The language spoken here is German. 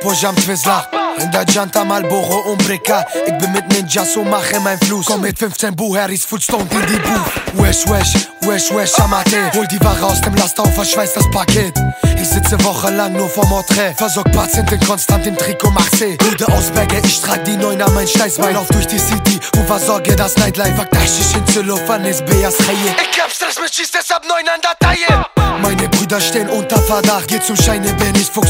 Projam Twizzler. In der Janta Marlboro Umbrika. Ich bin mit Ninjas und mache mein Fluss. Komm mit 15 Buharis, Foodstone in die Booth. Wesh, Amate. Hol die Ware aus dem Laster, verschweiß das Paket. Ich sitze wochenlang nur vorm Porträt. Versorg Patienten konstant im Trikot Marseille. Bude aus Berge, ich trag die Neun an mein Steißbein. Lauf durch die City und versorge das Nightlife. Akdash in Zylofan ist Beas Haie. Ich hab Stress mit Cheese, deshalb 9 an der Taille. Meine Brüder stehen unter Verdacht. Geh zum Scheine, bin ich Fuchs.